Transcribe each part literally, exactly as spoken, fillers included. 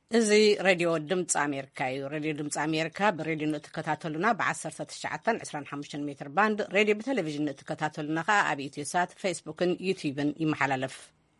እዚ ሬድዮ ድምፂ ኣሜሪካ እዩ። ሬድዮ ድምፂ ኣሜሪካ ብሬድዮ እትከታተሉና ብ19 25 ሜትር ባንድ ሬድዮ ብቴሌቪዥን እትከታተሉና ከዓ ኣብ ኢትዮሳት ፌስቡክን ዩቲዩብን ይመሓላለፍ።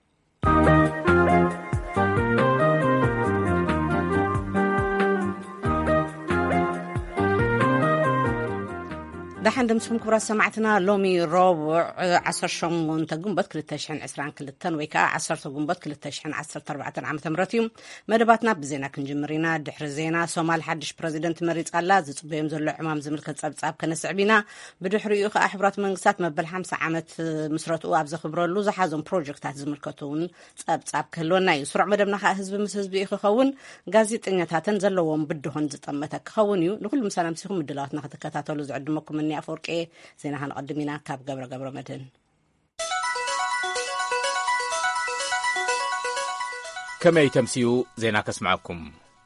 دحين دمسكم كبرى سمعتنا لومي ربع عشر شمون تجنبت كل التشحن عسران كل التن ويكا عشر تجنبت كل التشحن عشر أربعة عام تمرتيم مدباتنا بزينا كنجمرينا دحر زينا سومال حدش بريزيدنت مريض الله زت بيمزل عمام زملكة صاب صاب كنسعبينا بدحر يخ أحبرات منقسات مبل خمسة عامت مسرات وابز خبرة لوز حازم بروجكتات زملكتون صاب صاب كلونا يسرع مدبنا خا حزب مسز بيخ خون غازيت إنتاتن زلوهم بدهن زتمتك خونيو نقول مسلام سيكم مدلاتنا خدكاتولو زعدمكم من أفريقيا زينا هنقدمينا كاب قبر قبر مدن كما يتمسيو زينا كسمعكم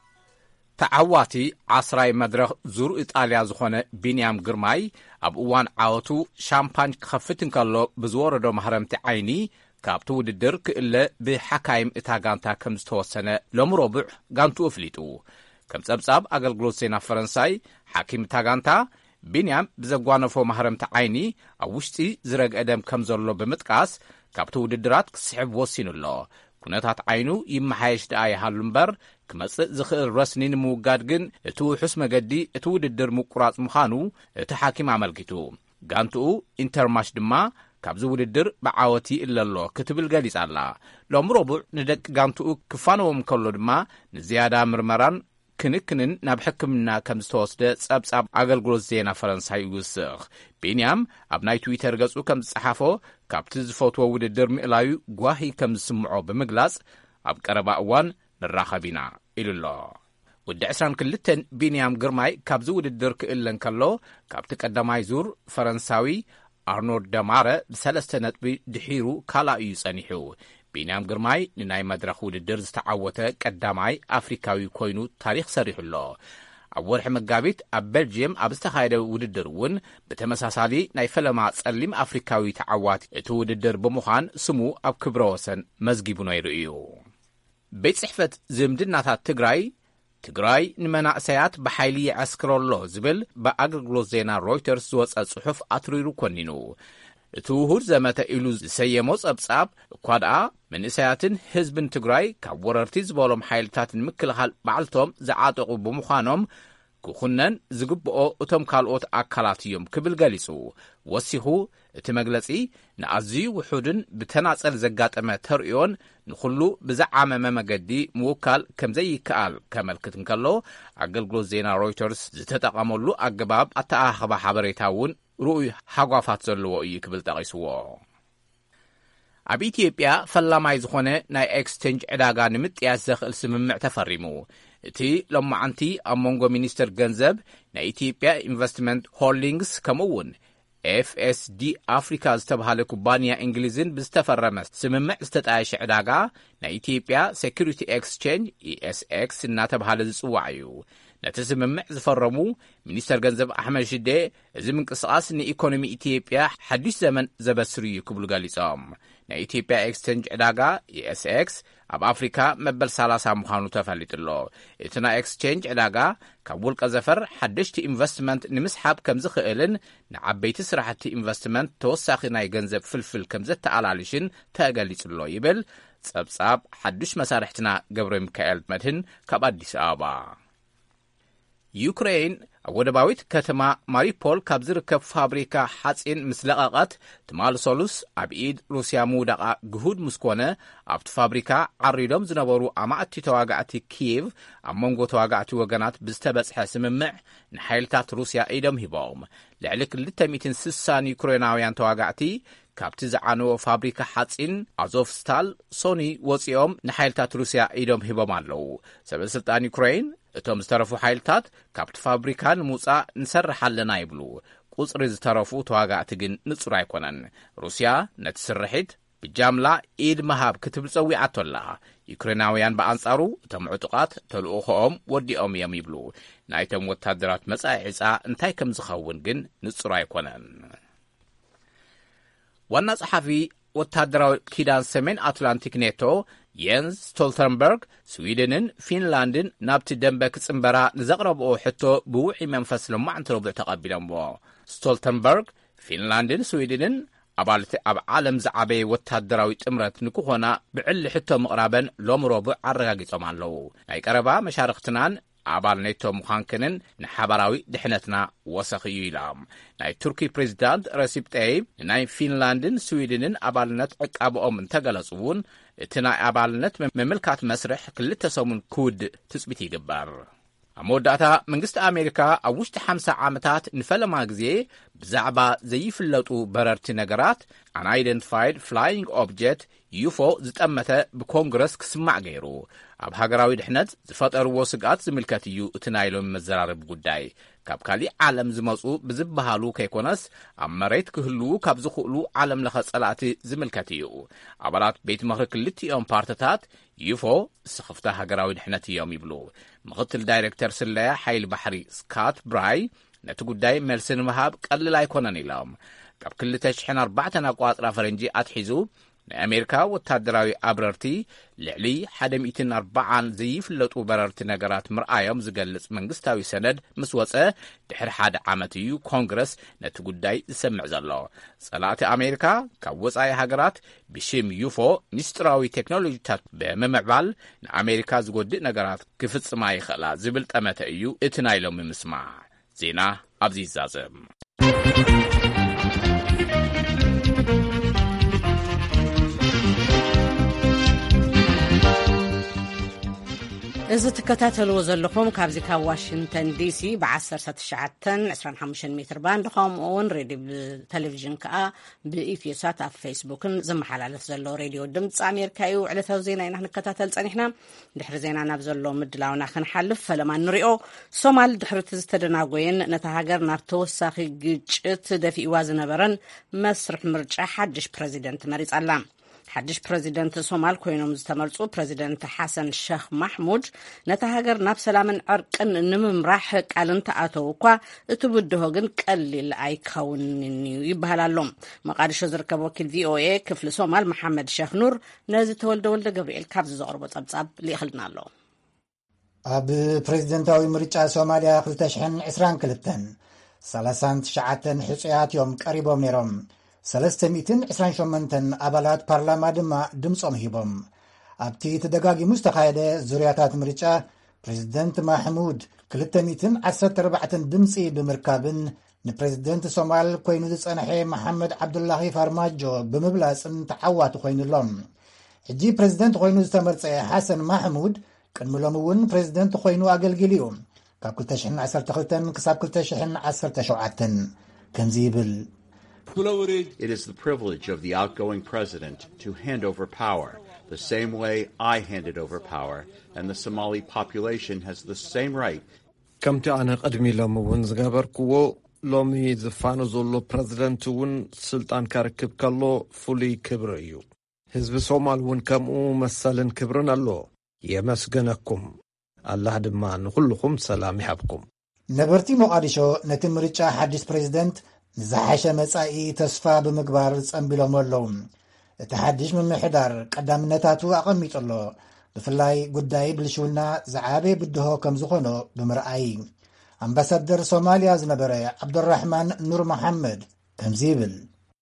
تعواتي عصراي مدرخ زور إيطاليا زخونة بنيام قرماي أب اوان عاوتو شامبان كخفتن كالو بزوردو محرمتي عيني كابتو ددرك إلا بحكايم إتاقانتا كمستوسنة لومروبع قانتو أفليتو كمسابساب أقل قلوسينا فرنساي حاكيم إتاقانتا بنيام بزقوانفو محرمت عيني أوشتي زرق أدم كمزولو بمتقاس كابتو ددرات كسحب وصينو الله كونتات عينو يمحايش دعاي هالنبر كمسق زخير رسنين موقادقن اتو حسم قدي اتو ددر مقرات مخانو اتحاكم عملكتو قانتو انترماش دما كابزو ددر بعاوتي إلا الله كتب القاليس الله لو مربع ندك قانتو كفانو مكولو دما نزيادة مرمران كنكنن ناب حكمنا كم ستوسد صاب صاب اغلغلو زينا فرنساي وسخ بينيام ابناي تويتر غصو كم صحافو كابتز فوتو وددر ملايو غواهي كم سمعو بمغلاص اب قربا اوان نراخبينا إلو ود عشران كلتن بينيام غرماي كابزو وددر كإلن كلو كابت قدماي زور فرنساوي أرنولد دمارة بثلاثة نتبي دحيرو كالا يصنيحو بينام قرماي نناي مدرخو للدرز تعوته قداماي أفريكاوي كوينو تاريخ صريح الله أول حمقابيت أب بلجيم أبستخايدة وددرون بتمساسالي ناي فلما تسلم أفريكاوي تعوات اتو وددر بمخان سمو أب كبروسن مزقيبو نيرؤيو بيت صحفة زمدناتات تقراي تقراي نمنا سيات بحيلي عسكرو الله زبل بأقرقلو زينا رويترز زوز الصحف أتريرو كونينو توهور زمت إلوز سيموز أبصاب قادعة من إسياتن حزبن تقراي كوررتيز بولم حيلتاتن مكلهال بعلتهم زعاتقو بمخانهم كخنن زقبقو اتم كالوت أكالاتيوم كبل غاليسو وسيخو اتمغلسي نعزي وحودن بتناصل زقات اما ترئيون نخلو بزعام ممقدي موكال كمزي كال كملكتن كالو أقلقلو زينا رويترز زتتقاملو أقباب أتاخبا حبريتاون رؤي حقافات زلو يكبل تغيسوو أب إثيوبيا فلاماي زخونه ناي اكستنج عداغا نمت يازخ السممع تفرمو تي لما عنتي أمونغو مينيستر غنزب نا إثيوبيا انفستمنت هولدينغز كمون اف اس دي أفريكا استبهال كوبانيا إنجليزين بستفرمس سممع استتعايش عداغا نا إثيوبيا سيكوريتي اكسشينج اي اس اكس ناتبهال زسوعيو نتسممع زفرمو مينيستر غنزب أحمد شدي زمن قصاص ني إيكونومي إثيوبيا حديث زمن زبسري كبلو غاليصام نا إثيوبيا اكسشينج عداغا اي اس اكس أب أفريكا مبل سالاسا مخانو تفلت الله إتنا اكسشينج عداغا كابول قزفر حدشتي انفستمنت نمسحاب كمز خيلن نعبيت سرحتي انفستمنت توساخي ناي غنزب فلفل كمز تعالاليشن تاغاليص الله يبل صبصاب حدش مسارحتنا قبر ميكائيل مدهن كاب أديس آبا يوكرين ودباويت كتما ماريبول كابزركب فابريكا حاتين مسلقاقات تمال سولوس أبيد روسيا مودقا جهود مسكونة أبت فابريكا عريدهم زنبورو أماعتي تواقعتي كييف أمونغو تواقعتي وغانات بستبس حاسممع نحيلتات روسيا ايدم هباهم لعلك اللتميتين سسان يوكريناويان تواقعتي كابتي زعانو فابريكا حاتين أزوفستال سوني وصيوم نحيلتات روسيا ايدم هبام اللو سبب سلطان يوكرين اتوم زترفو حيلتات كابت فابريكان موصا نسرح لنا يبلو قصر زترفو تواقعت جن نصر يكونن روسيا نتسرحت بجاملا ايد مهاب كتب صوي عطلها يوكريناويان بانصارو تم عطقات تلوخهم وديهم يميبلو نايتم وتادرات مصاي عصا انتاي كم زخون جن نصر يكونن وانا صحفي وتادراو كيدان سمين أتلانتيك نيتو የንስ ስቶልተንበርግ ስዊድንን ፊንላንድን ናብቲ ደንበ ክጽምበራ ንዘቕረብኦ ሕቶ ብውዒ መንፈስ ልማዕንቲ ረቡዕ ተቐቢሎምዎ። ስቶልተንበርግ ፊንላንድን ስዊድንን ኣባልቲ ኣብ ዓለም ዝዓበየ ወታደራዊ ጥምረት ንክኾና ብዕሊ ሕቶ ምቕራበን ሎሚ ረቡዕ ኣረጋጊጾም ኣለዉ። ናይ ቀረባ መሻርክትናን ኣባል ኔቶ ምዃንክንን ንሓበራዊ ድሕነትና ወሰኺ እዩ ኢሎም። ናይ ቱርኪ ፕሬዚዳንት ረሲፕ ጠይብ ናይ ፊንላንድን ስዊድንን ኣባልነት ዕቃብኦም እንተገለጹ እውን እቲ ናይ ኣባልነት መምልካት መስርሕ ክልተ ሰሙን ክውድእ ትጽቢት ይግበር። ኣብ መወዳእታ መንግስቲ ኣሜሪካ ኣብ ውሽጢ ሓምሳ ዓመታት ንፈለማ ግዜ ብዛዕባ ዘይፍለጡ በረርቲ ነገራት አንአይደንቲፋይድ ፍላይንግ ኦብጀክት ዩፎ ዝጠመተ ብኮንግረስ ክስማዕ ገይሩ። ኣብ ሃገራዊ ድሕነት ዝፈጠርዎ ስጋት ዝምልከት እዩ እቲ ናይ ሎሚ መዘራረቢ ጉዳይ። ካብ ካሊእ ዓለም ዝመፁ ብዝበሃሉ ከይኮነስ ኣብ መሬት ክህልው ካብ ዝኽእሉ ዓለም ለኸ ጸላእቲ ዝምልከት እዩ። ኣባላት ቤት ምኽሪ ክልቲኦም ፓርቲታት ዩፎ ዝስኽፍታ ሃገራዊ ድሕነት እዮም ይብሉ። ምኽትል ዳይሬክተር ስለያ ሓይሊ ባሕሪ ስካት ብራይ ነቲ ጉዳይ መልሲ ንምሃብ ቀሊል ኣይኮነን ኢሎም። ካብ ክልተ ሽሕን ኣርባዕተን ኣቋፅራ ፈረንጂ ኣትሒዙ ናይ ኣሜሪካ ወታደራዊ ኣብረርቲ ልዕሊ ሓደ ሚእትን ኣርባዓን ዘይፍለጡ በረርቲ ነገራት ምርኣዮም ዝገልጽ መንግስታዊ ሰነድ ምስ ወፀ ድሕሪ ሓደ ዓመት እዩ ኮንግረስ ነቲ ጉዳይ ዝሰምዕ ዘሎ። ጸላእቲ ኣሜሪካ ካብ ወፃኢ ሃገራት ብሽም ዩፎ ሚስጥራዊ ቴክኖሎጂታት ብምምዕባል ንኣሜሪካ ዝጎድእ ነገራት ክፍጽማ ይኽእላ ዝብል ጠመተ እዩ እቲ ናይ ሎሚ ምስማዕ ዜና ኣብዚ ይዛዘም። እዚ ትከታተልዎ ዘለኹም ካብዚ ካብ ዋሽንግተን ዲሲ ብ19 25 ሜትር ባንድ ከምኡውን ሬድዮ ቴሌቪዥን ከዓ ብኢትዮሳት ኣብ ፌስቡክን ዝመሓላለፍ ዘሎ ሬድዮ ድምፂ ኣሜሪካ እዩ። ዕለታዊ ዜና ኢና ክንከታተል ፀኒሕና። ድሕሪ ዜና ናብ ዘሎ ምድላውና ክንሓልፍ ፈለማ ንሪኦ። ሶማል ድሕሪ እቲ ዝተደናጎየን ነታ ሃገር ናብ ተወሳኺ ግጭት ደፊእዋ ዝነበረን መስርሕ ምርጫ ሓድሽ ፕረዚደንት መሪፃ ኣላ። ሓድሽ ፕረዚደንት ሶማል ኮይኖም ዝተመርጹ ፕረዚደንት ሓሰን ሼኽ ማሕሙድ ነታ ሃገር ናብ ሰላምን ዕርቅን ንምምራሕ ቃል እንተኣተው እኳ እቲ ብድሆ ግን ቀሊል ኣይከውንን እዩ ይበሃል ኣሎ። መቃዲሾ ዝርከብ ወኪል ቪኦኤ ክፍሊ ሶማል መሐመድ ሼኽ ኑር ነዚ ተወልደ ወልደ ገብርኤል ካብዚ ዘቕርቦ ጸብጻብ ሊእኽልና ኣሎ። ኣብ ፕሬዚደንታዊ ምርጫ ሶማልያ ክልተ ሽሕን ዒስራን ክልተን ሰላሳን ትሽዓተን ሕፁያት እዮም ቀሪቦም ነይሮም። ሰለስተ ሚእትን ዒስራን ሸሞንተን ኣባላት ፓርላማ ድማ ድምፆም ሂቦም። ኣብቲ ተደጋጊሙ ዝተኻየደ ዙርያታት ምርጫ ፕሬዚደንት ማሕሙድ ክልተ ሚእትን ዓሰርተ ኣርባዕተን ድምፂ ብምርካብን ንፕሬዚደንት ሶማል ኮይኑ ዝጸንሐ መሐመድ ዓብዱላሂ ፋርማጆ ብምብላፅን ተዓዋቲ ኮይኑሎም። ሕጂ ፕሬዚደንት ኮይኑ ዝተመርፀ ሓሰን ማሕሙድ ቅድሚ ሎሚ እውን ፕሬዚደንት ኮይኑ ኣገልጊሉ እዩ። ካብ ክልተ ሽሕን ዓሰርተ ክልተን ክሳብ ክልተ ሽሕን ዓሰርተ ሸውዓተን ከምዚ ይብል። It is the privilege of the outgoing president to hand over power, the same way I handed over power, and the Somali population has the same right. ከምቲ ኣነ ቀድሚ ሎሚ እውን ዝገበርክዎ ሎሚ ዝፋኑ ዘሎ ፕረዚደንት እውን ስልጣን ከርክብ ከሎ ፍሉይ ክብሪ እዩ። ህዝቢ ሶማል እውን ከምኡ መሰልን ክብርን ኣሎ። የመስገነኩም። ኣላህ ድማ ንኹልኹም ሰላም ይሃብኩም። ነበርቲ ሞቃዲሾ ነቲ ምርጫ ሓድሽ ፕሬዚደንት ንዝሓሸ መጻኢ ተስፋ ብምግባር ጸንቢሎም ኣለዉ። እቲ ሓድሽ ምምሕዳር ቀዳምነታቱ ኣቐሚጡ ኣሎ። ብፍላይ ጉዳይ ብልሽውና ዝዓበየ ብድሆ ከም ዝኾኖ ብምርኣይ ኣምባሳደር ሶማልያ ዝነበረ ዓብዱራሕማን ኑር መሐመድ ከምዚ ይብል።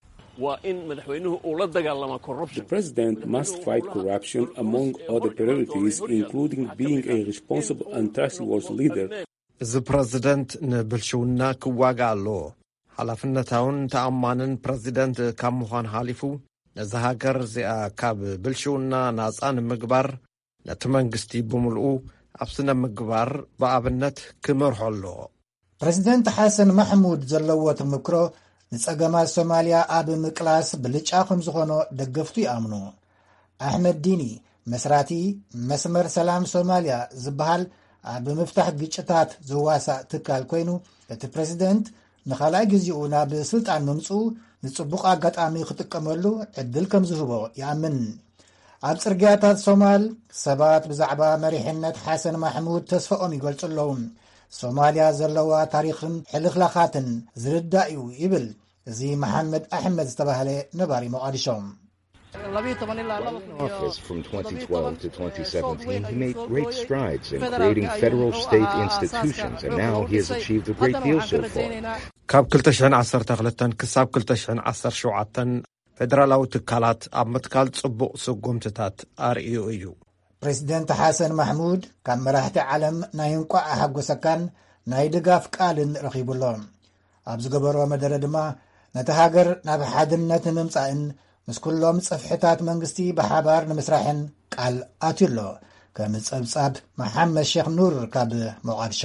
The president must fight corruption among other priorities, including being a responsible and trustworthy leader. እዚ ፕረዚደንት ንብልሽውና ክዋጋ ኣሎ። ሓላፍነታውን ተኣማንን ፕረዚደንት ካብ ምዃን ሓሊፉ ነዚ ሃገር እዚኣ ካብ ብልሽውና ናፃ ንምግባር ነቲ መንግስቲ ብምልኡ ኣብ ስነ ምግባር ብኣብነት ክመርሖ ኣሎ። ፕሬዚደንት ሓሰን ማሕሙድ ዘለዎ ተመክሮ ንጸገማት ሶማልያ ኣብ ምቅላስ ብልጫ ከም ዝኾኖ ደገፍቱ ይኣምኑ። ኣሕመድ ዲኒ መስራቲ መስመር ሰላም ሶማልያ ዝበሃል ኣብ ምፍታሕ ግጭታት ዝዋሳእ ትካል ኮይኑ እቲ ፕሬዚደንት ንኻልኣይ ግዚኡ ናብ ስልጣን ምምፁ ንጽቡቕ ኣጋጣሚ ክጥቀመሉ ዕድል ከም ዝህቦ ይኣምን። ኣብ ጽርግያታት ሶማል ሰባት ብዛዕባ መሪሕነት ሓሰን ማሕሙድ ተስፈኦም ይገልጹ ኣለዉ። ሶማልያ ዘለዋ ታሪኽን ሕልኽላኻትን ዝርዳእ እዩ ይብል እዚ መሐመድ ኣሕመድ ዝተባህለ ነባሪ ሞቃዲሾም። Office from twenty twelve to twenty seventeen, he made great strides in creating federal state institutions, and now he has achieved a great deal so far. ካብ ክልተ ሽሕን ዓሰርተ ክልተን ክሳብ ክልተ ሽሕን ዓሰርተ ሸውዓተን ፌደራላዊ ትካላት ኣብ ምትካል ጽቡቕ ስጉምትታት ኣርእዩ እዩ። ፕሬዚደንት ሓሰን ማሕሙድ ካብ መራሕቲ ዓለም ናይ እንቋዕ ሓጎሰካን ናይ ድጋፍ ቃልን ረኺቡሎም። ኣብ ዝገበሮ መደረ ድማ ነቲ ሃገር ናብ ሓድነት ንምምጻእን ምስ ኩሎም ጽፍሕታት መንግስቲ ብሓባር ንምስራሕን ቃል ኣትሎ። ከም ጸብጻብ መሐመድ ሼክ ኑር ካብ ሞቃዲሾ።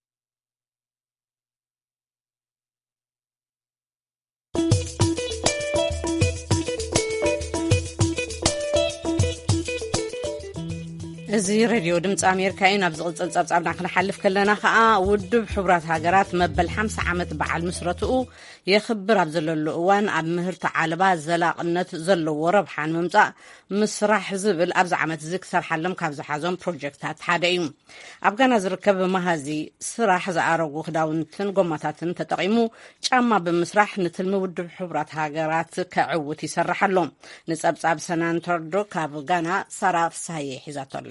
እዚ ሬድዮ ድምፂ ኣሜሪካ እዩ። ናብ ዝቕፅል ጸብጻብና ክንሓልፍ ከለና ከዓ ውድብ ሕቡራት ሃገራት መበል ሓምሳ ዓመት በዓል ምስረትኡ የኽብር ኣብ ዘለሉ እዋን ኣብ ምህርቲ ዓለባ ዘላቕነት ዘለዎ ረብሓን ምምጻእ ምስራሕ ዝብል ኣብዚ ዓመት እዚ ክሰርሓሎም ካብ ዝሓዞም ፕሮጀክታት ሓደ እዩ። ኣብ ጋና ዝርከብ መሃዚ ስራሕ ዝኣረጉ ክዳውንትን ጎማታትን ተጠቒሙ ጫማ ብምስራሕ ንትልሚ ውድብ ሕቡራት ሃገራት ከዕውት ይሰርሓሎ። ንጸብጻብ ሰናንተርዶ ካብ ጋና ሳራ ፍሳሐየ ሒዛቶላ።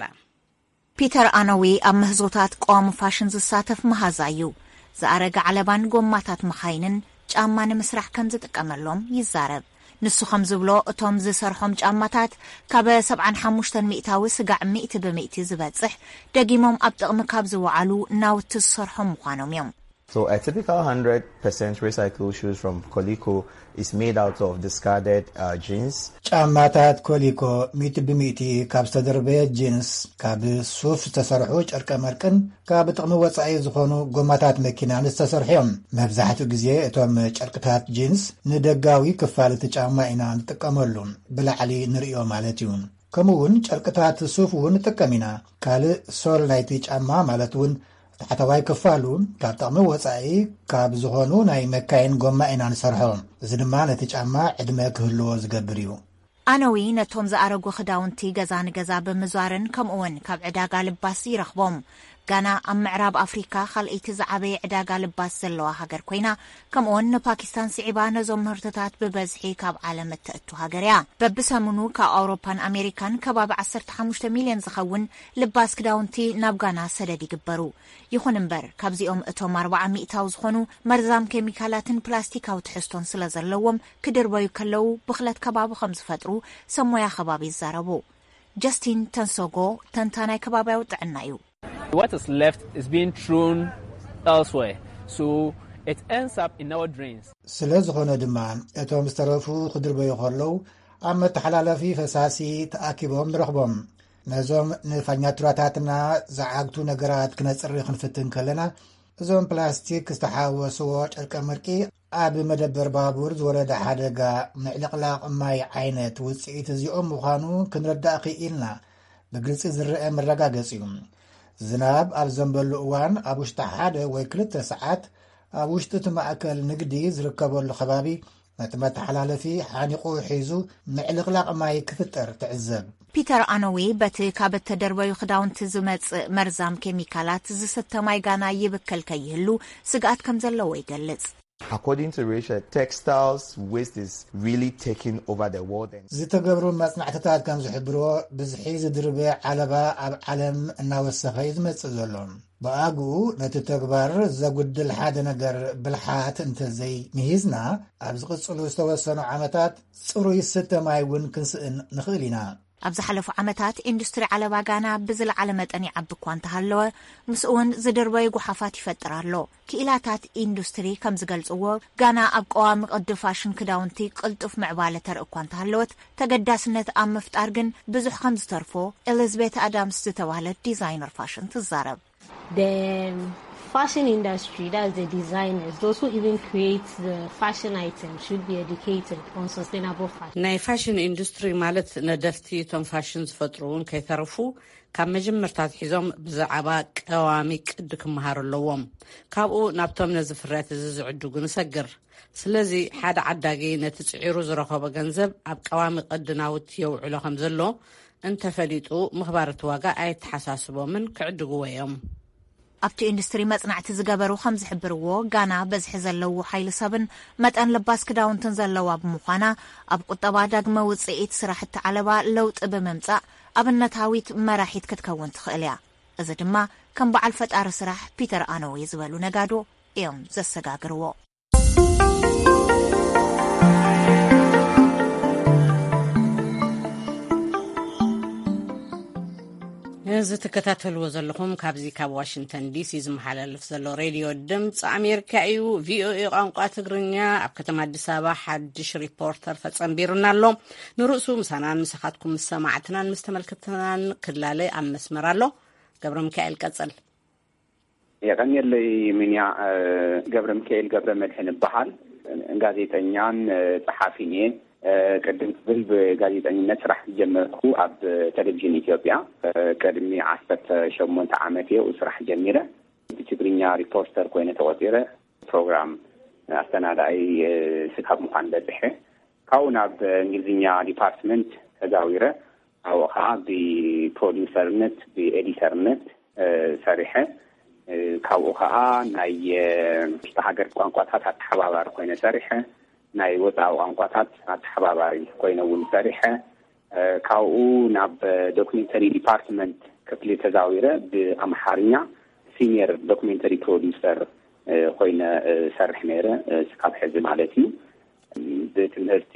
ፒተር ኣነዊ ኣብ ምህዞታት ቀዋሚ ፋሽን ዝሳተፍ መሃዛ እዩ። ዝኣረገ ዓለባን ጎማታት መኻይንን ጫማ ንምስራሕ ከም ዝጥቀመሎም ይዛረብ። ንሱ ከም ዝብሎ እቶም ዝሰርሖም ጫማታት ካብ ሰብዓን ሓሙሽተን ሚእታዊ ስጋዕ ሚእቲ ብምእቲ ዝበጽሕ ደጊሞም ኣብ ጥቕሚ ካብ ዝወዓሉ ናውቲ ዝሰርሖም ምዃኖም እዮም። So a typical one hundred percent recycled shoes from Coleco is made out of discarded uh, jeans. ጫማታት ኮሊኮ ሚቲ ብሚቲ ካብ ዝተደርበየ ጂንስ ካብ ሱፍ ዝተሰርሑ ጨርቀ መርቅን ካብ ጥቕሚ ወጻኢ ዝኾኑ ጎማታት መኪናን ዝተሰርሑ እዮም። መብዛሕትኡ ግዜ እቶም ጨርቅታት ጂንስ ንደጋዊ ክፋልቲ ጫማ ኢና ንጥቀመሉ ብላዕሊ ንሪኦ ማለት እዩ። ከምኡውን ጨርቅታት ሱፍ እውን ንጥቀም ኢና። ካልእ ሶል ናይቲ ጫማ ማለት እውን ታሕተዋይ ክፋሉ ካብ ጥቕሚ ወጻኢ ካብ ዝኾኑ ናይ መካይን ጎማ ኢና ንሰርሖ። እዚ ድማ ነቲ ጫማ ዕድመ ክህልዎ ዝገብር እዩ። ኣነዊ ነቶም ዝኣረጉ ክዳውንቲ ገዛ ንገዛ ብምዟርን ከምኡውን ካብ ዕዳጋ ልባስ ይረኽቦም። ጋና ኣብ ምዕራብ ኣፍሪካ ካልአይቲ ዝዓበየ ዕዳጋ ልባስ ዘለዋ ሃገር ኮይና ከምኡውን ንፓኪስታን ስዒባ ነዞም ምህርትታት ብበዝሒ ካብ ዓለም እትእቱ ሃገር እያ። በብሰሙኑ ካብ ኣውሮፓን ኣሜሪካን ከባቢ ዓሰርተ ሓሙሽተ ሚልዮን ዝኸውን ልባስ ክዳውንቲ ናብ ጋና ሰደድ ይግበሩ። ይኹን እምበር ካብዚኦም እቶም ኣርባዓ ሚእታዊ ዝኾኑ መርዛም ኬሚካላትን ፕላስቲካዊ ትሕዝቶን ስለ ዘለዎም ክድርበዩ ከለዉ ብኽለት ከባቢ ከም ዝፈጥሩ ሰሞያ ከባቢ ይዛረቡ። ጀስቲን ተንሶጎ ተንታናይ ከባቢያዊ ጥዕና እዩ። What is left is being thrown elsewhere, so it ends up in our drains. ስለ ዝኾነ ድማ እቶም ዝተረፉ ክድርበዩ ከለዉ ኣብ መተሓላለፊ ፈሳሲ ተኣኪቦም ንረኽቦም። ነዞም ንፋኛቱራታትና ዝዓግቱ ነገራት ክነፅሪ ክንፍትን ከለና እዞም ፕላስቲክ ዝተሓወስዎ ጨርቀ መርቂ ኣብ መደበር ባቡር ዝወረደ ሓደጋ ምዕልቕላቕ ማይ ዓይነት ውፅኢት እዚኦም ምዃኑ ክንረዳእ ክኢልና ብግልፂ ዝርአ መረጋገፂ እዩ። ዝናብ ኣብ ዘንበሉ እዋን ኣብ ውሽጢ ሓደ ወይ ክልተ ሰዓት ኣብ ውሽጢ እቲ ማእከል ንግዲ ዝርከበሉ ከባቢ ነቲ መተሓላለፊ ሓኒቑ ሒዙ ምዕልቕላቕ ማይ ክፍጠር ትዕዘብ። ፒተር ኣነዊ በቲ ካብ እተደርበዩ ክዳውንቲ ዝመጽእ መርዛም ኬሚካላት ዝስተ ማይ ጋና ይብከል ከይህሉ ስጋኣት ከም ዘለዎ ይገልጽ። According to Rachel, textiles waste is really taking over the world. ዝተገብሩ መጽናዕትታት ከም ዝሕብርዎ ብዝሒ ዝድርበ ዓለባ ኣብ ዓለም እናወሰኸ ዝመጽእ ዘሎ ብኣግኡ ነቲ ተግባር ዘጉድል ሓደ ነገር ብልሓት እንተዘይ ምሂዝና ኣብ ዝቕጽሉ ዝተወሰኑ ዓመታት ጽሩይ ዝስተ ማይ እውን ክንስእን ንኽእል ኢና። ኣብ ዝሓለፉ ዓመታት ኢንዱስትሪ ዓለባ ጋና ብዝለዓለ መጠን ይዓቢ እኳ እንተሃለወ ምስኡ እውን ዝድርበዩ ጉሓፋት ይፈጥር ኣሎ። ክኢላታት ኢንዱስትሪ ከም ዝገልጽዎ ጋና ኣብ ቀዋሚ ቅዲ ፋሽን ክዳውንቲ ቅልጡፍ ምዕባለ ተርኢ እኳ እንተሃለወት ተገዳስነት ኣብ ምፍጣር ግን ብዙሕ ከም ዝተርፎ ኤሊዝቤት ኣዳምስ ዝተባህለት ዲዛይነር ፋሽን ትዛረብ። The fashion industry, that's the designers, those who even create the fashion items should be educated on sustainable fashion. ናይ ፋሽን ኢንዱስትሪ ማለት ነደፍቲ እቶም ፋሽን ዝፈጥሩውን ከይተርፉ ካብ መጀመርታት ሒዞም ብዛዕባ ቀዋሚ ቅዲ ክመሃሩ ኣለዎም። ካብኡ ናብቶም ነዚ ፍርያት እዚ ዝዕድጉ ንሰግር። ስለዚ ሓደ ዓዳጊ ነቲ ጽዒሩ ዝረኸቦ ገንዘብ ኣብ ቀዋሚ ቅዲ ናውቲ የውዕሎ ከም ዘሎ እንተፈሊጡ ምኽባር እቲ ዋጋ ኣይተሓሳስቦምን ክዕድግዎ እዮም። ኣብቲ ኢንዱስትሪ መጽናዕቲ ዝገበሩ ከም ዝሕብርዎ ጋና በዝሒ ዘለዉ ሓይሊ ሰብን መጠን ልባስ ክዳውንትን ዘለዋ ብምዃና ኣብ ቁጠባ ዳግመ ውፅኢት ስራሕቲ ዓለባ ለውጢ ብምምጻእ ኣብነታዊት መራሒት ክትከውን ትኽእል እያ። እዚ ድማ ከም በዓል ፈጣሪ ስራሕ ፒተር ኣኖዌ ዝበሉ ነጋዶ እዮም ዘሰጋግርዎ። እዚ ትከታተልዎ ዘለኹም ካብዚ ካብ ዋሽንግተን ዲሲ ዝመሓላለፍ ዘሎ ሬድዮ ድምፂ ኣሜሪካ እዩ። ቪኦኤ ቋንቋ ትግርኛ ኣብ ከተማ ኣዲስ ኣበባ ሓድሽ ሪፖርተር ተጸንቢርና ኣሎ። ንርእሱ ምሳናን ምሳኻትኩም ምስ ሰማዕትናን ምስ ተመልክትናን ክላለ ኣብ መስመር ኣሎ። ገብረ ሚካኤል ቀጽል የቀኒለይ ምንያ ገብረ ሚካኤል ገብረ መድህን ይበሃል። ጋዜጠኛን ጸሓፊን እየ። ቅድም ብል ብጋዜጠኝነት ስራሕ ጀመርኩ ኣብ ቴሌቪዥን ኢትዮጵያ ቅድሚ ዓሰርተ ሸሞንተ ዓመት እየ ስራሕ ጀሚረ ብትግርኛ ሪፖርተር ኮይነ ተቆፂረ ፕሮግራም ኣስተናዳኢ ስካብ ምዃን በፅሐ ካብኡ ናብ እንግሊዝኛ ዲፓርትመንት ተዛዊረ ኣብኡ ከዓ ብፕሮዲውሰርነት ብኤዲተርነት ሰሪሐ ካብኡ ከዓ ናይ ውሽጢ ሃገር ቋንቋታት ኣተሓባባሪ ኮይነ ሰሪሐ ናይ ወፃኢ ቋንቋታት ኣተሓባባሪ ኮይነ እውን ሰሪሐ ካብኡ ናብ ዶክሜንተሪ ዲፓርትመንት ክፍሊ ተዛዊረ ብኣምሓርኛ ሲኒየር ዶክሜንተሪ ፕሮዲውሰር ኮይነ ሰርሕ ነይረ ስካብ ሕዚ ማለት እዩ። ብትምህርቲ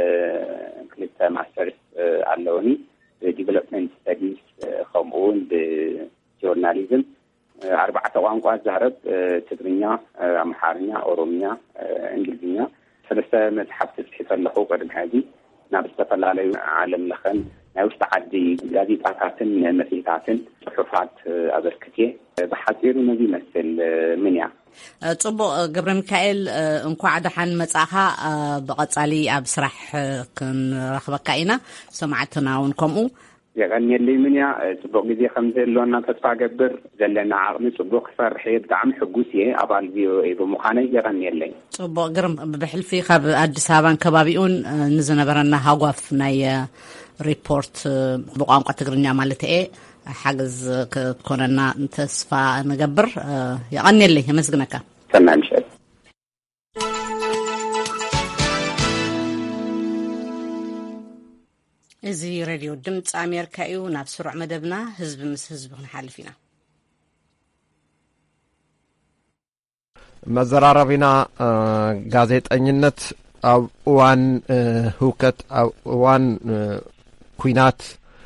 ክልተ ማስተርስ ኣለውኒ ብዲቨሎፕመንት ስተዲስ ከምኡውን ብጆርናሊዝም ኣርባዕተ ቋንቋ ዛረብ ትግርኛ፣ ኣምሓርኛ፣ ኦሮምኛ፣ እንግሊዝኛ ሰለስተ መጽሓፍቲ ጽሒፈ ኣለኹ። ቅድሚ ሕዚ ናብ ዝተፈላለዩ ዓለም ለኸን ናይ ውሽጢ ዓዲ ጋዜጣታትን መጽሔታትን ጽሑፋት ኣበርክትየ ብሓፂሩ ነዚ ይመስል። ምን እያ ጽቡቕ ገብረ ሚካኤል እንኳዕ ደሓን መጻኻ ብቐጻሊ ኣብ ስራሕ ክንረኽበካ ኢና ሰማዕትና እውን ከምኡ የቀኒለይ ምን እያ ጽቡቕ ግዜ ከም ዘለና ተስፋ ገብር ዘለና ዓቕሚ ጽቡቕ ክሰርሕ ብጣዕሚ ሕጉስ እየ ኣባል ቪኦኤ ብምዃነይ የቀኒለይ። ጽቡቕ ግርም ብሕልፊ ካብ ኣዲስ ኣበባን ከባቢኡን ንዝነበረና ሃጓፍ ናይ ሪፖርት ብቋንቋ ትግርኛ ማለት እየ ሓገዝ ክትኮነና ተስፋ ንገብር የቀኒለይ። የመስግነካ ሰናይ ምሽት። እዚ ሬድዮ ድምፂ ኣሜሪካ እዩ። ናብ ስሩዕ መደብና ህዝቢ ምስ ህዝቢ ክንሓልፍ ኢና። መዘራረቢና ጋዜጠኝነት ኣብ እዋን ህውከት ኣብ እዋን ኩናት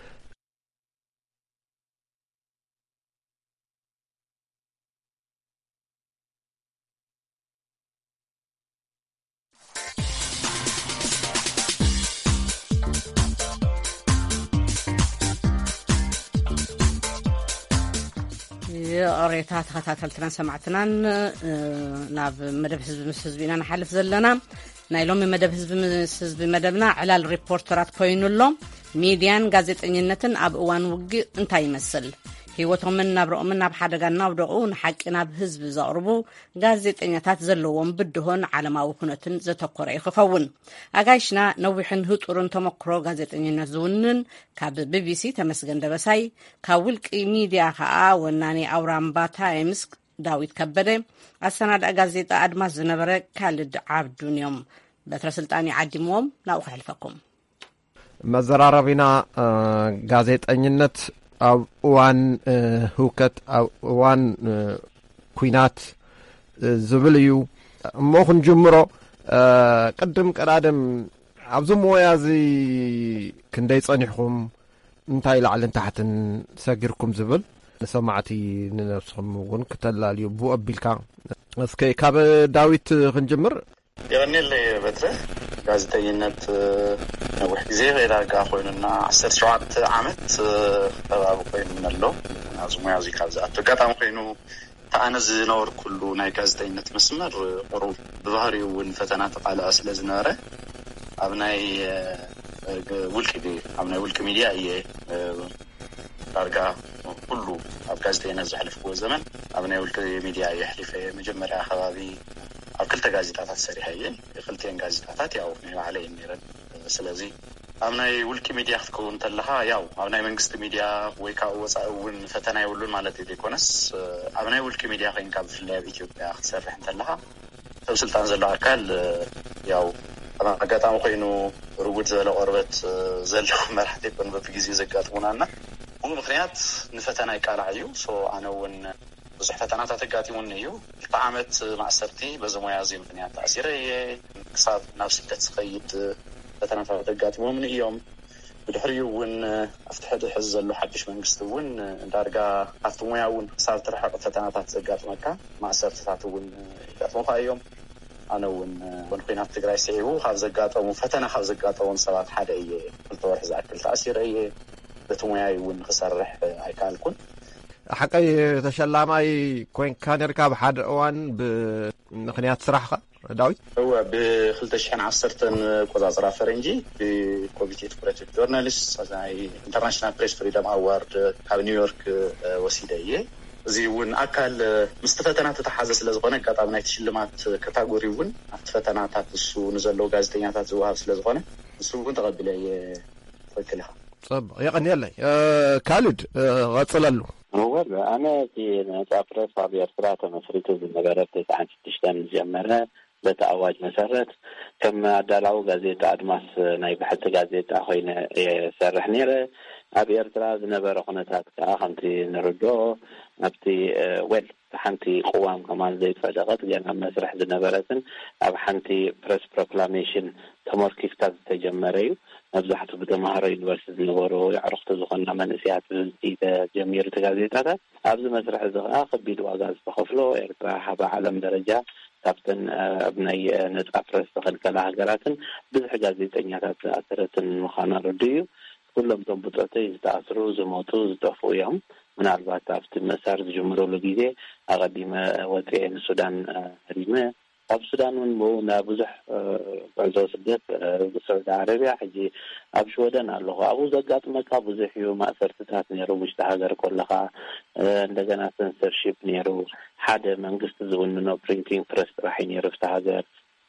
የኦሬታ ተኸታተልትና ሰማዕትናን ናብ መደብ ህዝቢ ምስ ህዝቢ ኢና ንሓልፍ ዘለና። ናይ ሎሚ መደብ ህዝቢ ምስ ህዝቢ መደብና ዕላል ሪፖርተራት ኮይኑሎ ሚድያን ጋዜጠኝነትን ኣብ እዋን ውግእ እንታይ ይመስል ህይወቶምን ናብረኦምን ናብ ሓደጋ እናውደቑ ንሓቂ ናብ ህዝቢ ዘቕርቡ ጋዜጠኛታት ዘለዎም ብድሆን ዓለማዊ ኩነትን ዘተኮረ ይኽኸውን። ኣጋይሽና ነዊሕን ህጡርን ተመክሮ ጋዜጠኝነት ዝውንን ካብ ቢቢሲ ተመስገን ደበሳይ፣ ካብ ውልቂ ሚድያ ከዓ ወናኔ ኣውራምባ ታይምስ ዳዊት ከበደ፣ ኣሰናዳእ ጋዜጣ ኣድማስ ዝነበረ ካልድ ዓብዱን እዮም። በትረ ስልጣን ይዓዲምዎም ናብኡ ክሕልፈኩም። መዘራረቢና ጋዜጠኝነት ኣብ እዋን ህውከት ኣብ እዋን ኩናት ዝብል እዩ እሞ ክንጅምሮ። ቅድም ቀዳድም ኣብዚ ሞያ እዚ ክንደይ ጸኒሕኩም እንታይ ላዕልን ታሕትን ሰጊርኩም ዝብል ንሰማዕቲ ንነፍስኩም እውን ክተላልዩ ብኡ ኣቢልካ እስኪ ካብ ዳዊት ክንጅምር። የቀኒለይ በትረ ጋዜጠኝነት ነዊሕ ግዜ ዳርጋ ኮይኑና ዓሰርተ ሸውዓተ ዓመት ከባቢ ኮይኑ ኣሎ። ኣብዚ ሞያ እዚ ካብ ዝኣቶ ኣጋጣሚ ኮይኑ ተኣነ ዝነበሩ ኩሉ ናይ ጋዜጠኝነት መስመር ቁሩብ ብባህሪኡ እውን ፈተና ተቃልዐ ስለ ዝነበረ ኣብ ናይ ውልቂ ኣብ ናይ ውልቂ ሚድያ እየ ዳርጋ ኩሉ ኣብ ጋዜጠኝነት ዘሕልፍዎ ዘመን ኣብ ናይ ውልቂ ሚድያ እየ ሕሊፈ መጀመርያ ከባቢ ኣብ ክልተ ጋዜጣታት ሰሪሐ እየ። ክልተን ጋዜጣታት ያው ናይ ባዕለይ ነይረን። ስለዚ ኣብናይ ውልቂ ሚድያ ክትከውን ተለኻ ያው ኣብናይ መንግስቲ ሚድያ ወይ ከዓ ወፃእውን ፈተና ይብሉን ማለት ይኮነስ ኣብናይ ውልቂ ሚድያ ኮይንካ ብፍላይ ኣብ ኢትዮጵያ ክትሰርሕ ተለኻ ሰብ ስልጣን ዘሎ ኣካል ያው ኣጋጣሚ ኮይኑ ርጉድ ዘለ ቆርበት ዘለዎ መራሕቲ ይኮን በብግዜ ዘጋጥሙናና ሞም ምክንያት ንፈተና ይቃልዕ እዩ ሶ ኣነውን ብዙሕ ፈተናታት ኣጋጢሙን እዩ ብዓመት ማዕሰርቲ በዘሞያ እዚ ምክንያት ኣሲረ ክሳብ ናብ ስደት ዝኸይድ ፈተናታት ኣጋጢሞም እዮም ብድሕሪኡ እውን ኣብቲ ሕዚ ሕዚ ዘሎ ሓድሽ መንግስቲ እውን ዳርጋ ኣብቲ ሞያ እውን ክሳብ ትርሕቕ ፈተናታት ዘጋጥመካ ማዕሰርትታት እውን ይጋጥሙካ እዮም ኣነ እውን ኩናት ትግራይ ስዒቡ ካብ ዘጋጠሙ ፈተና ካብ ዘጋጠሙ ሰባት ሓደ እየ ክልተ ወርሒ ዝኣክል ተኣሲረ እየ በቲ ሞያይ እውን ክሰርሕ ኣይከኣልኩን ሓቀይ ተሸላማይ ኮይንካ ነርካ ብሓደ እዋን ብምክንያት ስራሕካ ዳዊት هو بخلت شحن عصرتن قزازرا فرنجي بكوميتي بروجكت جورناليست زي انترناشونال بريس فريدم اوارد ካብ ኒውዮርክ ወሲደየ እዚውን አካል ምስተፈተናት ተሓዘ ስለዝኾነ ቀጣም ናይ ሽልማት ካታጎሪውን ኣብቲ ፈተናታት እሱ ንዘለው ጋዜጠኛታት ዝዋሃብ ስለዝኾነ እሱውን ተቀብለየ ፈክልኻ صب يقنيلي ካሊድ غጽለሉ هو انا في نتابع صابير ثلاثه مسرته بالنبرات تسعة ستة جمره بتأواج مسرت كما دلاو غازيتا ادماس ناي بحث غازيتا خوينا يسرح نيره ابي ارتراز نبر خناتات كاخنتي نردو ابتي ويل حنتي قوام كمان زيت فدقت جنا مسرح النبراتن اب حنتي بريس بروكلاميشن تمركيفتات تجمريو نبزحت بتمهر يونيفرسيتي نورو يعرفت زخنا منسيات في جميع الغازيتات ابز مسرح زخا خبيد واغاز بخفلو ارترا حبا عالم درجه كابتن ابني نتقفرس تخلكل هاجراتن بزح غازيتኛታት አስረትን مخانا رديو كلهم تنبطتي يتاثروا زموتو زطفوا يوم من البات after مسار جمرو لغيزه اقديمه وطن السودان ريمه ኣብ ሱዳን ሞ ናብዙሕ ጉዕዞ ስደት ብሳዑዲ ዓረብያ ሕጂ ኣብ ሸወደን ኣለኹ ኣብኡ ዘጋጥመካ ብዙሕ እዩ ማእሰርትታት ነይሩ ውሽጢ ሃገር ኮለኻ እንደገና ሰንሰርሺፕ ነይሩ ሓደ መንግስቲ ዝውንኖ ፕሪንቲንግ ፕሬስ ጥራሕ ነይሩ ፍታ ሃገር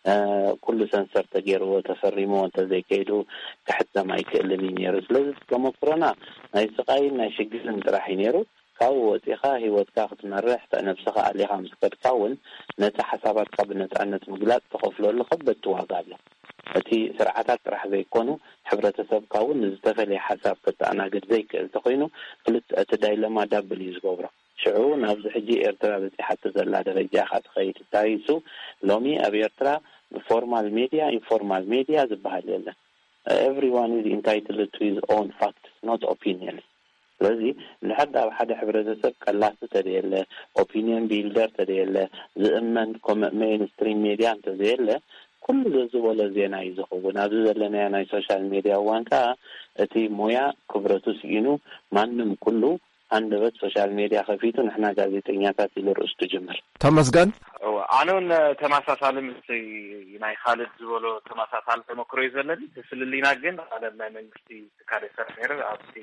ኩሉ ሰንሰር ተገይርዎ ተፈሪሞ እንተዘይከይዱ ክሕተም ኣይክእልን ነይሩ ስለዚ ተመክሮና ናይ ስቃይ ናይ ሽግርን ጥራሕ ነይሩ ካው ወፂኻ ህይወትካ ክትመርሕ ተነፍስኻ ኣሊኻ ምስከድካውን ነታ ሓሳባትካ ብነፃነት ምግላጽ ተኸፍለሉ ከበድ ዋጋ ኣሎ እቲ ስርዓታት ጥራሕ ዘይኮኑ ሕብረተሰብካውን ዝተፈለየ ሓሳብ ከተኣናግድ ዘይክእል ተኮይኑ ክልተ እቲ ዳይለማ ዳብል እዩ ዝገብሮ ሽዑ ናብዚ ሕጂ ኤርትራ በፂሓት ዘላ ደረጃ ካትኸይድ ታይሱ ሎሚ ኣብ ኤርትራ ፎርማል ሚዲያ ኢንፎርማል ሚዲያ ዝበሃል የለን everyone is entitled to his own facts not opinions ስለዚህ ንሓዳ ሓደ ሕብረተሰብ ቀላስ ተደየለ ኦፒኒየን ቢልደር ተደየለ ዝእመን ሜይንስትሪም ሚዲያ ተደየለ ኩሉ ዝወለ ዜና ይዝኸውን ኣብዚ ዘለና ናይ ሶሻል ሚዲያ ዋንካ እቲ ሞያ ክብረቱ ሲኑ ማንም ኩሉ አንደበት ሶሻል ሚዲያ ከፊቱ ንሕና ጋዜጠኛታት ይልርኡስ ትጀምር ተመስገን ኣነን ተማሳሳሊ ምስ ናይ ካልድ ዝበሎ ተማሳሳሊ ተመክሮ ይዘለኒ ተስልሊና ግን ኣለም ናይ መንግስቲ ትካል ሰርነር ኣብቲ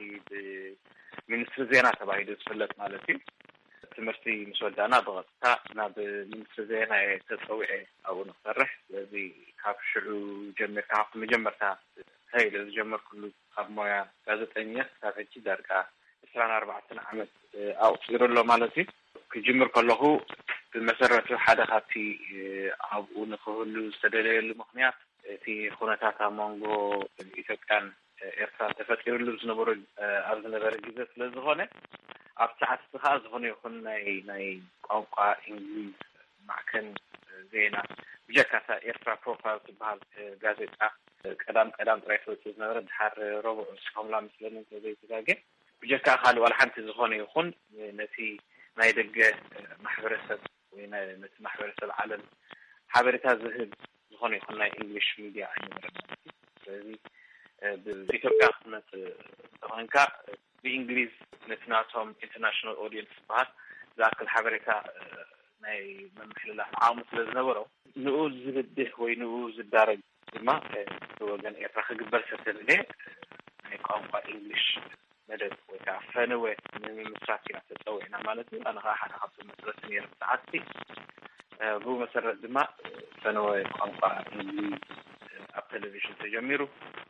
ሚኒስትሪ ዜና ተባሂሉ ዝፍለጥ ማለት እዩ ትምህርቲ ምስወዳና ብቐጥታ ናብ ሚኒስትሪ ዜና ተፀውዐ ኣብኡ ንክሰርሕ ስለዚ ካብ ሽዑ ጀሚርካ ካብቲ መጀመርታ ሀይል ዝጀመር ኩሉ ካብ ሞያ ጋዜጠኝነት ካብ ሕጂ ዳርጋ عشرين أربعة ዓመት ኣውፅረሎ ማለት እዩ ክጅምር ከለኹ ብመሰረቱ ሓደ ካብቲ ኣብኡ ንክህሉ ዝተደለየሉ ምክንያት እቲ ኩነታት መንጎ ኢትዮጵያን ኤርትራን ተፈጢሩሉ ዝነበሩ ኣብ ዝነበረ ግዜ ስለዝኾነ ኣብ ሰዓትካ ዝኾነ ይኹን ናይ ናይ ቋንቋ እንግሊዝ ማዕከን ዜና ብጀካታ ኤርትራ ፕሮፋይል ዝበሃል ጋዜጣ ቀዳም ቀዳም ጥራይ ተወፅኡ ዝነበረ ድሓር ረቡዕ ስከምላ ምስለኒ ዘይተጋገ ብጀካ ካልእ ዋላ ሓንቲ ዝኾነ ይኹን ነቲ ናይ ደገ ማሕበረሰብ ወይ ነቲ ማሕበረሰብ ዓለም ሓበሬታ ዝህብ ዝኾነ ይኹን ናይ እንግሊሽ ሚድያ ኣይነበረን ስለዚ ብኢትዮጵያ ክነት ኮይንካ ብእንግሊዝ ነቲ ናቶም ኢንተርናሽናል ኦዲየንስ ዝበሃል ዝኣክል ሓበሬታ ናይ መምሕልላፍ ዓቕሚ ስለ ዝነበሮ ንኡ ዝብድህ ወይ ንኡ ዝዳረግ ድማ ብወገን ኤርትራ ክግበር ሰተልለ ናይ ቋንቋ እንግሊሽ መደብ ወይ ከዓ ፈነወ ንምስራት ኢና ተፀውዕና ማለት እዩ ኣነ ከዓ ሓደ ካብቶም መሰረት ነይረ ሰዓትቲ ብኡ መሰረት ድማ ፈነወ ቋንቋ እንግሊዝ ኣብ ቴሌቪዥን ተጀሚሩ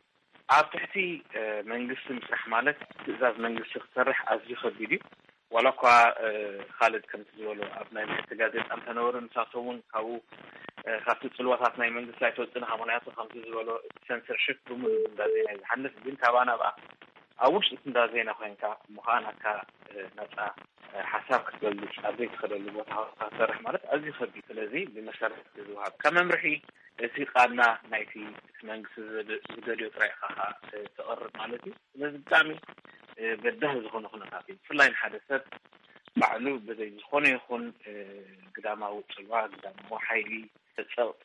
ኣብ ትሕቲ መንግስቲ ምስራሕ ማለት ትእዛዝ መንግስቲ ክሰርሕ ኣዝዩ ከቢድ እዩ ወላ እኳ ካልድ ከም ዝበሎ ኣብ ናይ ምሕቲ ጋዜጣ እንተነበሩ ንሳቶምን ካብኡ ካብቲ ፅልዋታት ናይ መንግስቲ ላይ ተወፅና ሃሞናያቱ ከምቲ ዝበሎ ሰንሰርሽፕ ብሙሉእ እንዳዜና ዝሓልፍ ግን ካባና ብኣ ኣብ ውሽጢ እንዳዜና ኮይንካ ምዃን ናካ ነፃ ሓሳብ ክትገልጽ ኣብ ዘይትኸደሉ ቦታ ክሰርሕ ማለት ኣዝዩ ከቢድ ስለዚ ብመሰረት ዝውሃብ ከም መምርሒ እቲ ቃልና ናይቲ መንግስቲ ዝደልዮ ጥራይ ኢኻ ተቐርብ ማለት እዩ ስለዚ ብጣዕሚ ገዳህ ዝኾነ ኩነታት እዩ ብፍላይ ንሓደ ሰብ ባዕሉ ብዘይ ዝኾነ ይኹን ግዳማዊ ፅልዋ ግዳማዊ ሓይሊ ተፀቕጢ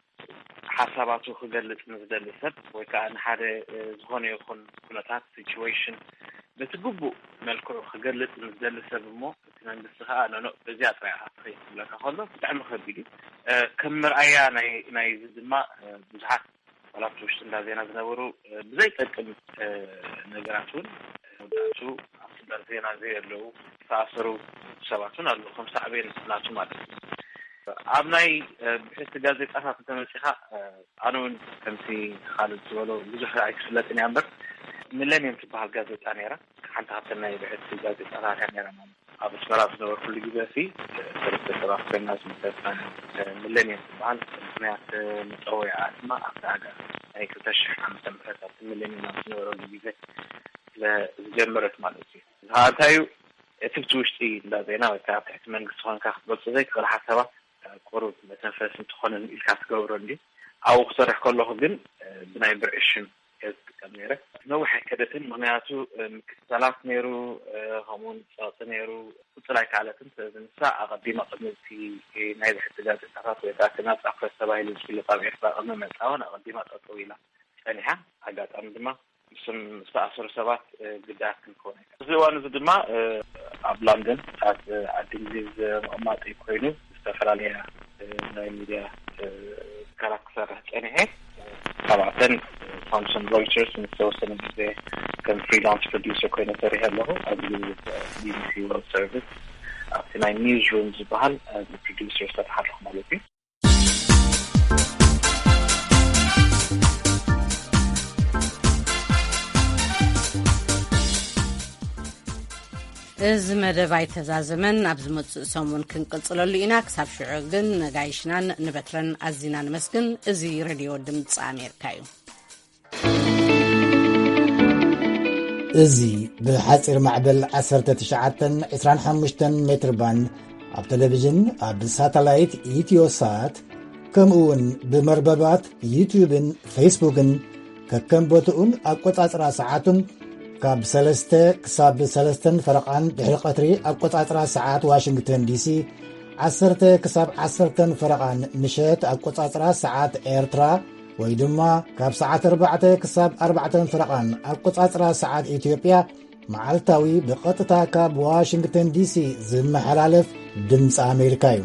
ሓሳባቱ ክገልጽ ንዝደሊ ሰብ ወይ ከዓ ንሓደ ዝኾነ ይኹን ኩነታት ሲቹዌሽን በትግቡእ መልክዑ ክገልጽ ንዝደሊ ሰብ እሞ እቲ መንግስቲ ከዓ ነኖ በዚያ ጥራይ ኢኻ ትኽብለካ ከሎ ብጣዕሚ ከቢድ እዩ ከም ምርኣያ ናይ ናይ ድማ ብዙሓት ዋላቱ ውሽጢ እንዳዜና ዝነበሩ ብዘይጠቅም ነገራት እውን ወዳቱ ኣብቲ እንዳዜና ዘየለው ተኣሰሩ ሰባት እውን ኣለዉ ከም ሳዕቤን ናቱ ማለት እዩ ኣብ ናይ ብሕቲ ጋዜጣታት እንተመፂኻ ኣነ እውን ከምቲ ካልድ ዝበሎ ብዙሕ ኣይትፍለጥን እያ እምበር ሚሌኒየም ትበሃል ጋዜጣ ነይራ ሓንቲ ካብተን ናይ ብሕቲ ጋዜጣታት እያ ነይራ ማለት ኣብ ኣስመራ ዝነበሩ ኩሉ ግዜ ሲ ሰለስተ ሰባት ኮይና ዝምሰልና ሚሌኒየም ትበሃል ምክንያት መፀወዒዓ ድማ ኣብቲ ሃገር ናይ ክልተ ሽሕ ዓመተ ምህረት ኣብቲ ሚሌኒየም ኣብ ዝነበረሉ ግዜ ዝጀመረት ማለት እዩ ዝሃታዩ እትብቲ ውሽጢ እንዳዜና ወይ ከዓ ኣብ ትሕቲ መንግስቲ ኮንካ ክትገልፆ ዘይትኽእል ሓሳባት ቁሩብ መተንፈስ እንትኾንን ኢልካ ትገብሮ እንዲ ኣብኡ ክሰርሕ ከለኹ ግን ብናይ ብርዕሽን ዝጥቀም ነይረ ነዊሕ ኣይከደትን ምክንያቱ ምክትታላት ነይሩ ከምኡውን ፀቕጢ ነይሩ ቁፅላይ ካልኦትን ስለዚ ንሳ ኣቐዲማ ቅድሚ እቲ ናይ ብሕቲ ጋዜጣታት ወይ ከዓ ናፃ ፕረስ ተባሂሉ ዝፍለጥ ኣብ ኤርትራ ቅድሚ ምዕፃውን ኣቐዲማ ጠጠው ኢላ ፀኒሓ ኣጋጣሚ ድማ ምስም ዝተኣሰሩ ሰባት ግዳት ክንከውን ይከ እዚ እዋን እዚ ድማ ኣብ ላንደን ኣብ ዓዲ እንግሊዝ መቕማጢ ኮይኑ ዝተፈላለየ ናይ ሚድያ ትካላት ክሰርሕ ፀኒሐ ካብኣተን ቶምሰን ሮይተርስ ንዝተወሰነ ግዜ ከም ፍሪላንስ ፕሮዲውሰር ኮይኑ ሰሪሐ ኣለኹ ኣብ ቢቢሲ ወርልድ ሰርቪስ ኣብቲ ናይ ኒውዝ ሩም ዝበሃል ፕሮዲውሰር ዝተሓለኹ ማለት እዩ እዚ መደብ ኣይተዛዘመን ኣብ ዝመፅእ ሰሙን ክንቅፅለሉ ኢና ክሳብ ሽዑ ግን ነጋይሽናን ንበትረን ኣዚና ንመስግን እዚ ሬድዮ ድምፂ ኣሜሪካ እዩ እዚ ብሓፂር ማዕበል ዓሰርተ ትሽዓተ ዒስራን ሓሙሽተ ሜትር ባንድ ኣብ ቴሌቭዥን ኣብ ሳተላይት ኢትዮሳት ከምኡውን ብመርበባት ዩቲዩብን ፌስቡክን ከከም ቦትኡን ኣቆፃፅራ ሰዓቱን ካብ ሰለስተ ክሳብ ሰለስተን ፈረቓን ድሕሪ ቀትሪ ኣቆፃፅራ ሰዓት ዋሽንግተን ዲሲ ዓሰርተ ክሳብ ዓሰርተን ፈረቓን ምሸት ኣቆፃፅራ ሰዓት ኤርትራ ወይ ድማ ካብ ሰዓት ኣርባዕተ ክሳብ ኣርባዕተን ፈረቓን ኣቆፃፅራ ሰዓት ኢትዮጵያ መዓልታዊ ብቐጥታ ካብ ዋሽንግተን ዲሲ ዝመሓላለፍ ድምፂ ኣሜሪካ እዩ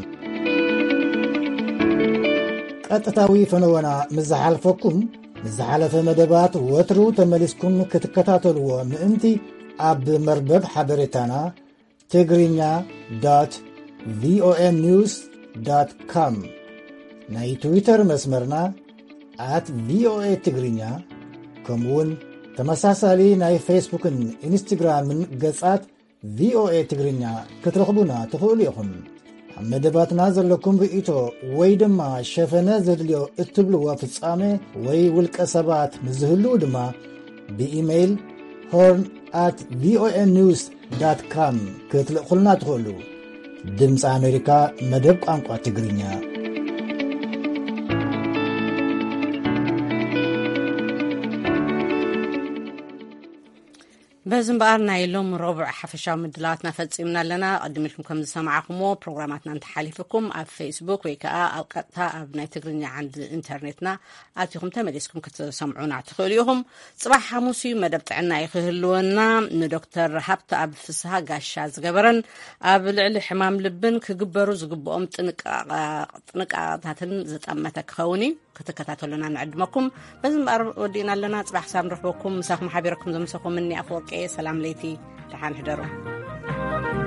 ቀጥታዊ ፈነወና ምዝሓልፈኩም ዝሓለፈ መደባት ወትሩ ተመሊስኩም ክትከታተልዎ ምእንቲ ኣብ መርበብ ሓበሬታና ትግርኛ ቪኦኤ ኒውስ ኮም ናይ ትዊተር መስመርና ኣት ቪኦኤ ትግርኛ ከምኡውን ተመሳሳሊ ናይ ፌስቡክን ኢንስትግራምን ገጻት ቪኦኤ ትግርኛ ክትረኽቡና ትኽእሉ ኢኹም ኣብ መደባትና ዘለኩም ርእቶ ወይ ድማ ሸፈነ ዘድልዮ እትብልዎ ፍጻሜ ወይ ውልቀ ሰባት ምዝህሉ ድማ ብኢሜይል ሆርን ኣት ቪኦኤ ኒውስ ዳት ካም ክትልእኹልና ትኽእሉ ድምፂ ኣሜሪካ መደብ ቋንቋ ትግርኛ በዝምባር ናይ ሎም ረቡዕ ሓፈሻዊ ምድላዋትና ፈጺምና ኣለና ቀድሚልኩም ከም ዝሰማዓኹምዎ ፕሮግራማትና እንተሓሊፍኩም ኣብ ፌስቡክ ወይ ከዓ ኣብ ቀጥታ ኣብ ናይ ትግርኛ ዓንዲ ኢንተርኔትና ኣትኹም ተመሊስኩም ክትሰምዑና ትኽእሉ ኢኹም ጽባሕ ሓሙስ መደብ ጥዕና ይክህልወና ንዶክተር ሃብቲ ኣብ ፍስሓ ጋሻ ዝገበረን ኣብ ልዕሊ ሕማም ልብን ክግበሩ ዝግብኦም ጥንቃቄታትን ዝጠመተ ክኸውን ክትከታተሉና ንዕድመኩም በዝምባር ወዲእና ኣለና ጽባሕ ሳብ ንረኽበኩም ምሳኹም ሓቢረኩም ዘምሰኹም እኒ ኣፈወርቄ ሰላም ለይቲ ደሓን ሕደሩ